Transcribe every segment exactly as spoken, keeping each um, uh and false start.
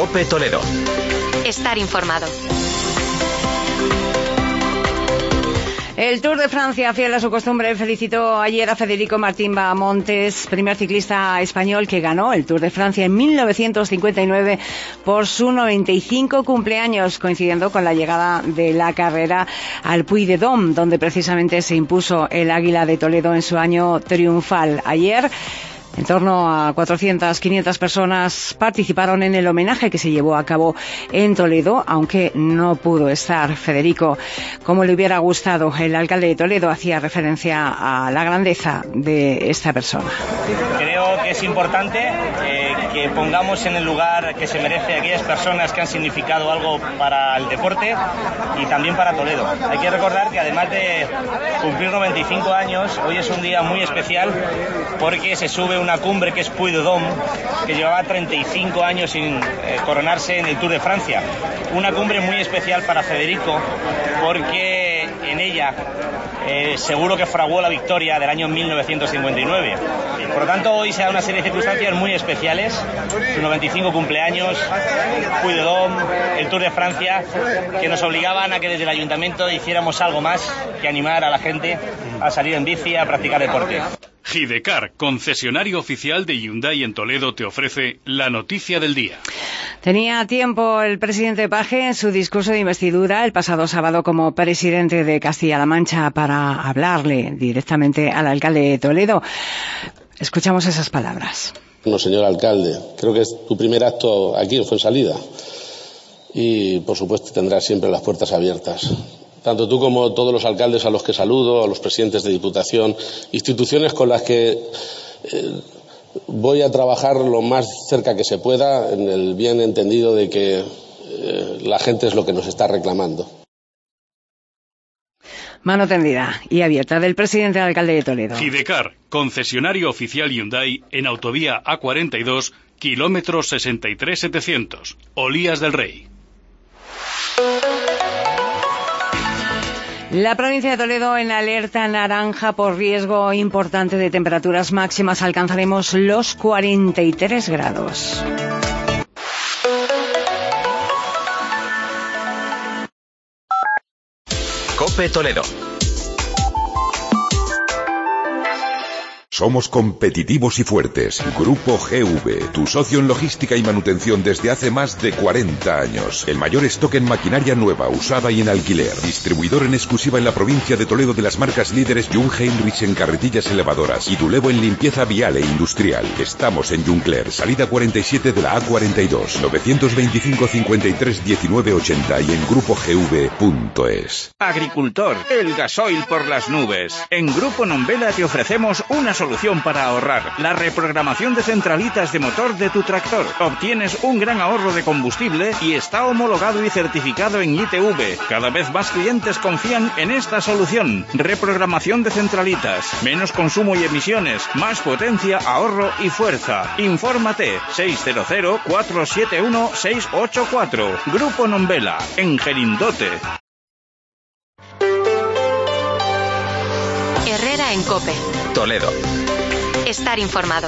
COPE Toledo. Estar informado. El Tour de Francia, fiel a su costumbre, felicitó ayer a Federico Martín Bahamontes, primer ciclista español que ganó el Tour de Francia en mil novecientos cincuenta y nueve por su noventa y cinco cumpleaños, coincidiendo con la llegada de la carrera al Puy-de-Dôme, donde precisamente se impuso el Águila de Toledo en su año triunfal. Ayer, en torno a cuatrocientas, quinientas personas participaron en el homenaje que se llevó a cabo en Toledo, aunque no pudo estar Federico como le hubiera gustado. El alcalde de Toledo hacía referencia a la grandeza de esta persona. Creo que es importante eh, que pongamos en el lugar que se merece a aquellas personas que han significado algo para el deporte y también para Toledo. Hay que recordar que además de cumplir noventa y cinco años, hoy es un día muy especial porque se sube una cumbre que es Puy-de-Dôme, que llevaba treinta y cinco años sin eh, coronarse en el Tour de Francia. Una cumbre muy especial para Federico porque en ella eh, seguro que fraguó la victoria del año mil novecientos cincuenta y nueve. Por lo tanto, hoy se da una serie de circunstancias muy especiales, su noventa y cinco cumpleaños, Puy-de-Dôme, el Tour de Francia, que nos obligaban a que desde el ayuntamiento hiciéramos algo más que animar a la gente a salir en bici, a practicar deporte. Gidecar, concesionario oficial de Hyundai en Toledo, te ofrece la noticia del día. Tenía tiempo el presidente Paje en su discurso de investidura el pasado sábado como presidente de Castilla-La Mancha para hablarle directamente al alcalde de Toledo. Escuchamos esas palabras. Bueno, señor alcalde, creo que es tu primer acto aquí en Fuensalida y, por supuesto, tendrás siempre las puertas abiertas. Tanto tú como todos los alcaldes a los que saludo, a los presidentes de Diputación, instituciones con las que eh, voy a trabajar lo más cerca que se pueda en el bien entendido de que eh, la gente es lo que nos está reclamando. Mano tendida y abierta del presidente alcalde de Toledo. Gidecar, concesionario oficial Hyundai en autovía A cuarenta y dos, kilómetro sesenta y tres mil setecientos, Olías del Rey. La provincia de Toledo en alerta naranja por riesgo importante de temperaturas máximas. Alcanzaremos los cuarenta y tres grados. COPE Toledo. Somos competitivos y fuertes. Grupo G V, tu socio en logística y manutención desde hace más de cuarenta años. El mayor stock en maquinaria nueva, usada y en alquiler. Distribuidor en exclusiva en la provincia de Toledo de las marcas líderes Jung Heinrich en carretillas elevadoras y Dulevo en limpieza vial e industrial. Estamos en Juncler, salida cuarenta y siete de la A cuarenta y dos, novecientos veinticinco, cincuenta y tres, diecinueve, ochenta y en grupo g v punto es. Agricultor, el gasoil por las nubes. En Grupo Nombela te ofrecemos una solución para ahorrar, la reprogramación de centralitas de motor de tu tractor. Obtienes un gran ahorro de combustible y está homologado y certificado en I T V. Cada vez más clientes confían en esta solución. Reprogramación de centralitas, menos consumo y emisiones, más potencia, ahorro y fuerza. Infórmate seis cero cero, cuatro siete uno, seis ocho cuatro. Grupo Nombela, en Gerindote. Herrera en COPE Toledo. Estar informado.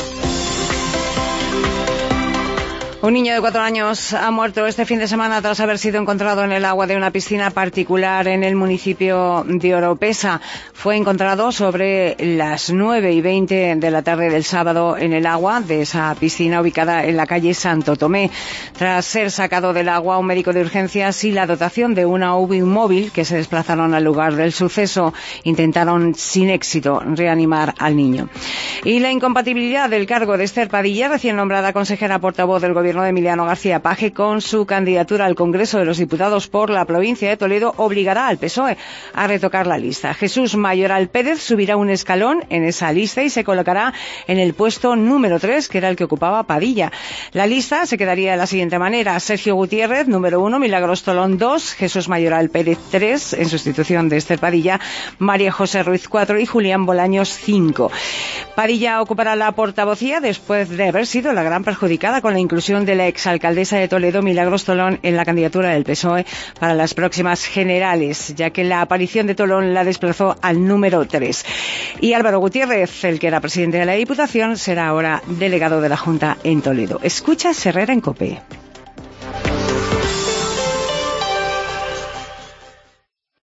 Un niño de cuatro años ha muerto este fin de semana tras haber sido encontrado en el agua de una piscina particular en el municipio de Oropesa. Fue encontrado sobre las nueve y veinte de la tarde del sábado en el agua de esa piscina ubicada en la calle Santo Tomé. Tras ser sacado del agua, un médico de urgencias y la dotación de una U B I móvil que se desplazaron al lugar del suceso intentaron sin éxito reanimar al niño. Y la incompatibilidad del cargo de Esther Padilla, recién nombrada consejera portavoz del Gobierno de Emiliano García Paje, con su candidatura al Congreso de los Diputados por la provincia de Toledo, obligará al P S O E a retocar la lista. Jesús Mayoral Pérez subirá un escalón en esa lista y se colocará en el puesto número tres, que era el que ocupaba Padilla. La lista se quedaría de la siguiente manera: Sergio Gutiérrez, número uno, Milagros Tolón dos, Jesús Mayoral Pérez tres, en sustitución de Esther Padilla, María José Ruiz cuatro y Julián Bolaños cinco. Padilla ocupará la portavocía después de haber sido la gran perjudicada con la inclusión de la exalcaldesa de Toledo, Milagros Tolón, en la candidatura del P S O E para las próximas generales, ya que la aparición de Tolón la desplazó al número tres. Y Álvaro Gutiérrez, el que era presidente de la Diputación, será ahora delegado de la Junta en Toledo. Escucha Herrera en COPE.